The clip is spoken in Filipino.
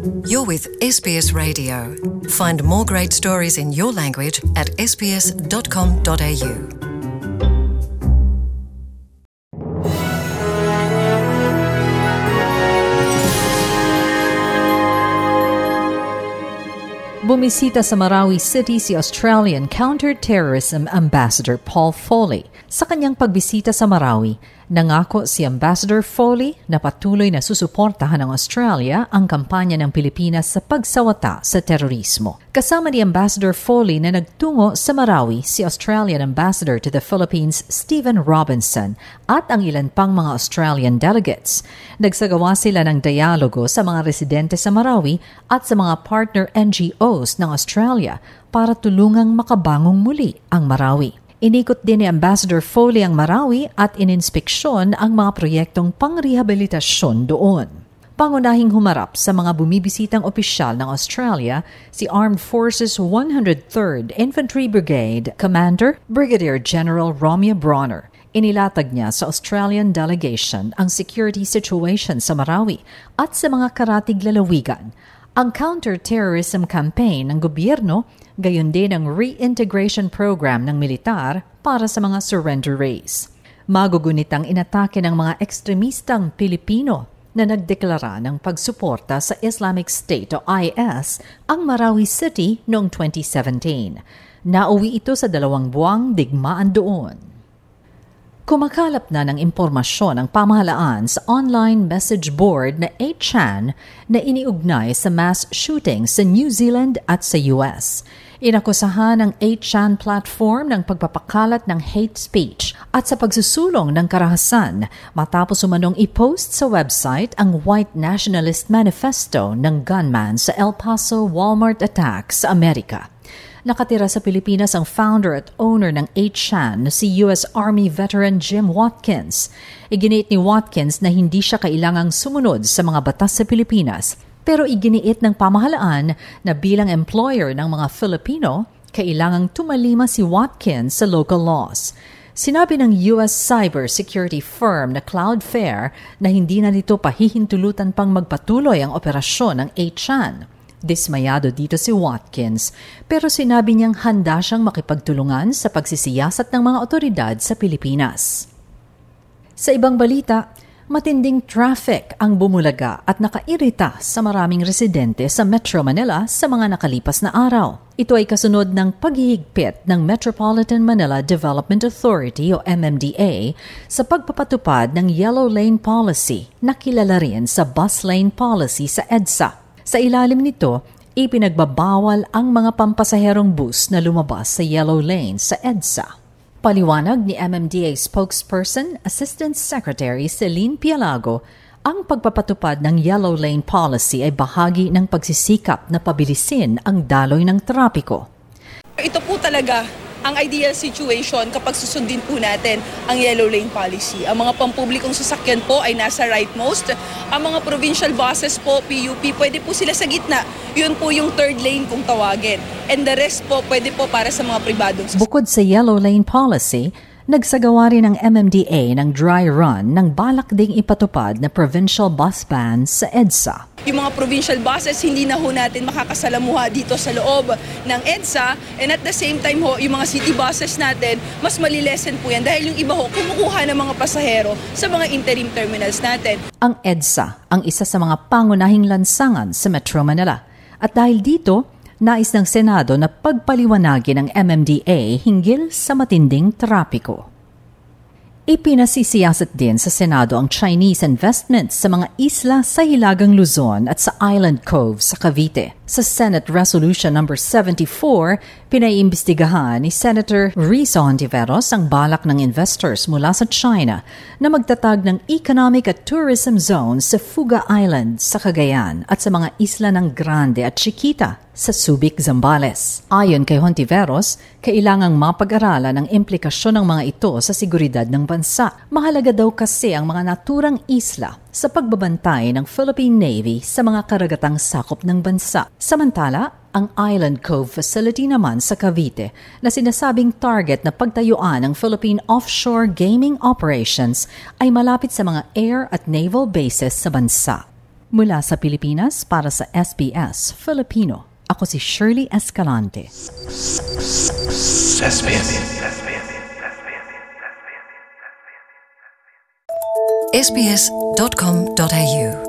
You're with SBS Radio. Find more great stories in your language at sbs.com.au. Bumisita sa Marawi City si Australian Counter-Terrorism Ambassador Paul Foley. Sa kanyang pagbisita sa Marawi, nangako si Ambassador Foley na patuloy na susuportahan ng Australia ang kampanya ng Pilipinas sa pagsawata sa terorismo. Kasama ni Ambassador Foley na nagtungo sa Marawi si Australian Ambassador to the Philippines Stephen Robinson at ang ilan pang mga Australian delegates. Nagsagawa sila ng dialogo sa mga residente sa Marawi at sa mga partner NGOs ng Australia para tulungang makabangong muli ang Marawi. Inikot din ni Ambassador Foley ang Marawi at ininspeksyon ang mga proyektong pangrehabilitasyon doon. Pangunahing humarap sa mga bumibisitang opisyal ng Australia si Armed Forces 103rd Infantry Brigade Commander Brigadier General Romeo Bronner. Inilatag niya sa Australian delegation ang security situation sa Marawi at sa mga karatig lalawigan, ang counter-terrorism campaign ng gobyerno, gayon din ang reintegration program ng militar para sa mga surrenderees. Magugunit ang inatake ng mga ekstremistang Pilipino na nagdeklara ng pagsuporta sa Islamic State o IS ang Marawi City noong 2017. Nauwi ito sa 2 buwang digmaan doon. Kumakalap na ng impormasyon ang pamahalaan sa online message board na 8chan na iniugnay sa mass shooting sa New Zealand at sa US. Inakusahan ng 8chan platform ng pagpapakalat ng hate speech at sa pagsusulong ng karahasan matapos umanong i-post sa website ang White Nationalist Manifesto ng gunman sa El Paso Walmart attack sa Amerika. Nakatira sa Pilipinas ang founder at owner ng 8chan na si US Army veteran Jim Watkins. Iginiit ni Watkins na hindi siya kailangang sumunod sa mga batas sa Pilipinas, pero iginiit ng pamahalaan na bilang employer ng mga Filipino, kailangang tumalima si Watkins sa local laws. Sinabi ng US cybersecurity firm na Cloudflare na hindi na nito pahihintulutan pang magpatuloy ang operasyon ng 8chan. Dismayado dito si Watkins, pero sinabi niyang handa siyang makipagtulungan sa pagsisiyasat ng mga otoridad sa Pilipinas. Sa ibang balita, matinding traffic ang bumulaga at nakairita sa maraming residente sa Metro Manila sa mga nakalipas na araw. Ito ay kasunod ng paghihigpit ng Metropolitan Manila Development Authority o MMDA sa pagpapatupad ng Yellow Lane Policy na kilala rin sa Bus Lane Policy sa EDSA. Sa ilalim nito, ipinagbabawal ang mga pampasaherong bus na lumabas sa yellow lane sa EDSA. Paliwanag ni MMDA spokesperson, Assistant Secretary Celine Pialago, ang pagpapatupad ng yellow lane policy ay bahagi ng pagsisikap na pabilisin ang daloy ng trapiko. Ito po talaga ang ideal situation kapag susundin po natin ang yellow lane policy. Ang mga pampublikong sasakyan po ay nasa rightmost. Ang mga provincial buses po, PUP, pwede po sila sa gitna. Yun po yung third lane kung tawagin. And the rest po, pwede po para sa mga pribadong sasakyan. Bukod sa yellow lane policy, nagsagawa rin ang MMDA ng dry run ng balak ding ipatupad na provincial bus ban sa EDSA. Yung mga provincial buses, hindi na ho natin makakasalamuha dito sa loob ng EDSA. And at the same time ho, yung mga city buses natin, mas malilesen po yan dahil yung iba ho, kumukuha ng mga pasahero sa mga interim terminals natin. Ang EDSA ang isa sa mga pangunahing lansangan sa Metro Manila. At dahil dito, nais ng Senado na pagpaliwanagin ng MMDA hinggil sa matinding trapiko. Ipinasisiyasat din sa Senado ang Chinese investments sa mga isla sa Hilagang Luzon at sa Island Cove sa Cavite. Sa Senate Resolution No. 74, pinaiimbestigahan ni Senator Risa Hontiveros ang balak ng investors mula sa China na magtatag ng economic at tourism zones sa Fuga Island sa Cagayan at sa mga isla ng Grande at Chiquita sa Subic, Zambales. Ayon kay Hontiveros, kailangang mapag-aralan ang implikasyon ng mga ito sa seguridad ng bansa. Mahalaga daw kasi ang mga naturang isla sa pagbabantay ng Philippine Navy sa mga karagatang sakop ng bansa. Samantala, ang Island Cove Facility naman sa Cavite na sinasabing target na pagtayuan ng Philippine offshore gaming operations ay malapit sa mga air at naval bases sa bansa. Mula sa Pilipinas para sa SBS Filipino, ako si Shirley Escalante. SBS.com.au